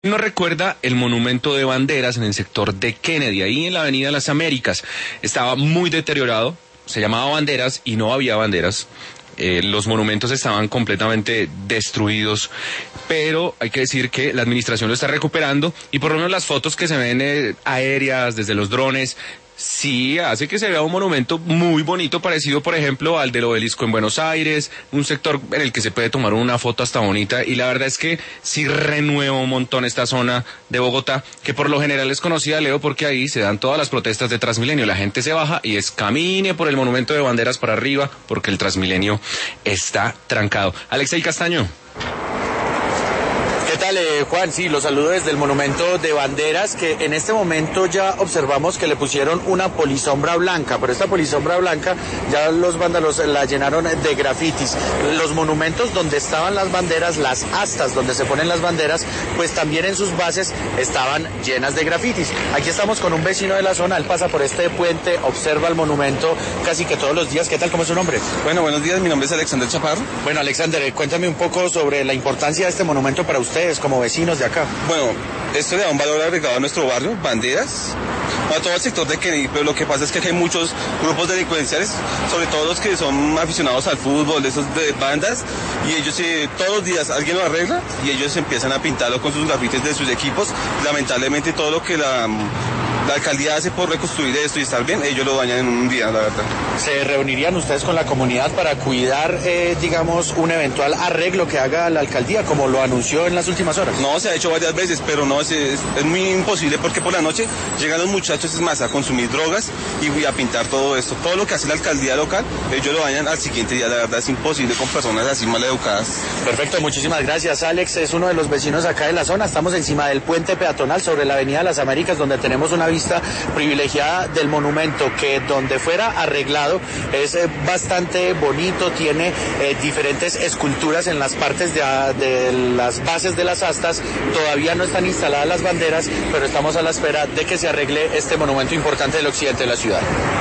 No recuerda el monumento de banderas en el sector de Kennedy, ahí en la Avenida Las Américas. Estaba muy deteriorado, se llamaba Banderas y no había banderas. Los monumentos estaban completamente destruidos, pero hay que decir que la administración lo está recuperando y por lo menos las fotos que se ven aéreas desde los drones sí hace que se vea un monumento muy bonito, parecido por ejemplo al del Obelisco en Buenos Aires, un sector en el que se puede tomar una foto hasta bonita, y la verdad es que sí renueva un montón esta zona de Bogotá, que por lo general es conocida, Leo, porque ahí se dan todas las protestas de Transmilenio, la gente se baja y camine por el monumento de Banderas para arriba, porque el Transmilenio está trancado. Alexei Castaño. ¿Qué tal, Juan? Sí, los saludo desde el monumento de Banderas, que en este momento ya observamos que le pusieron una polisombra blanca, pero esta polisombra blanca ya los vándalos la llenaron de grafitis. Los monumentos donde estaban las banderas, las astas donde se ponen las banderas, pues también en sus bases estaban llenas de grafitis. Aquí estamos con un vecino de la zona, él pasa por este puente, observa el monumento casi que todos los días. ¿Qué tal? ¿Cómo es su nombre? Bueno, buenos días, mi nombre es Alexander Chaparro. Bueno, Alexander, cuéntame un poco sobre la importancia de este monumento para ustedes como vecinos de acá. Bueno, esto le da un valor agregado a nuestro barrio, Banderas, a todo el sector de Kennedy, pero lo que pasa es que aquí hay muchos grupos delincuenciales, sobre todo los que son aficionados al fútbol, de esos de bandas, y ellos todos los días alguien lo arregla y ellos empiezan a pintarlo con sus grafitis de sus equipos. Lamentablemente todo lo que la alcaldía hace por reconstruir esto y estar bien, ellos lo dañan en un día, la verdad. ¿Se reunirían ustedes con la comunidad para cuidar, digamos, un eventual arreglo que haga la alcaldía, como lo anunció en las últimas horas? No, se ha hecho varias veces, pero no, es muy imposible porque por la noche llegan los muchachos, es más, a consumir drogas y a pintar todo esto. Todo lo que hace la alcaldía local, ellos lo dañan al siguiente día, la verdad es imposible con personas así mal educadas. Perfecto, muchísimas gracias. Alex es uno de los vecinos acá de la zona, estamos encima del puente peatonal sobre la Avenida Las Américas, donde tenemos una vista privilegiada del monumento, que donde fuera arreglado es bastante bonito, tiene diferentes esculturas en las partes de las bases de las astas. Todavía no están instaladas las banderas, pero estamos a la espera de que se arregle este monumento importante del occidente de la ciudad.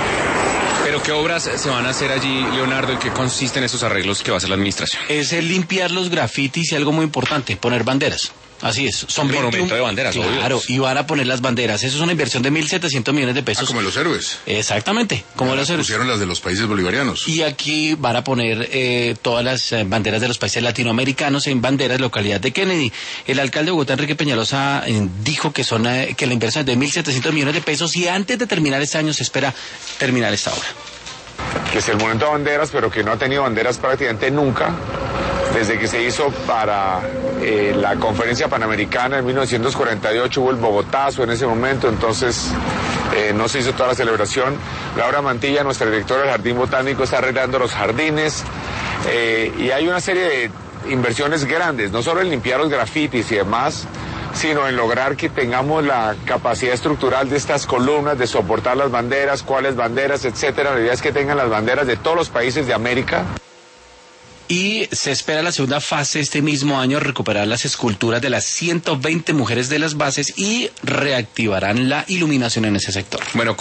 ¿Pero qué obras se van a hacer allí, Leonardo, y qué consisten esos arreglos que va a hacer la administración? Es limpiar los grafitis y algo muy importante, poner banderas. Así es, son el monumento de banderas, claro, obvio. Y van a poner las banderas. Eso es una inversión de 1.700 millones de pesos. Como en los héroes. Exactamente, como los héroes. Pusieron las de los países bolivarianos. Y aquí van a poner todas las banderas de los países latinoamericanos en banderas, localidad de Kennedy. El alcalde de Bogotá, Enrique Peñalosa, dijo que que la inversión es de 1.700 millones de pesos y antes de terminar este año se espera terminar esta obra. Que es el monumento de banderas, pero que no ha tenido banderas prácticamente nunca, desde que se hizo para la conferencia panamericana en 1948, hubo el Bogotazo en ese momento, entonces no se hizo toda la celebración. Laura Mantilla, nuestra directora del Jardín Botánico, está arreglando los jardines, y hay una serie de inversiones grandes, no solo en limpiar los grafitis y demás, sino en lograr que tengamos la capacidad estructural de estas columnas, de soportar las banderas, cuáles banderas, etcétera. La idea es que tengan las banderas de todos los países de América. Y se espera la segunda fase este mismo año, recuperar las esculturas de las 120 mujeres de las bases y reactivarán la iluminación en ese sector. Bueno,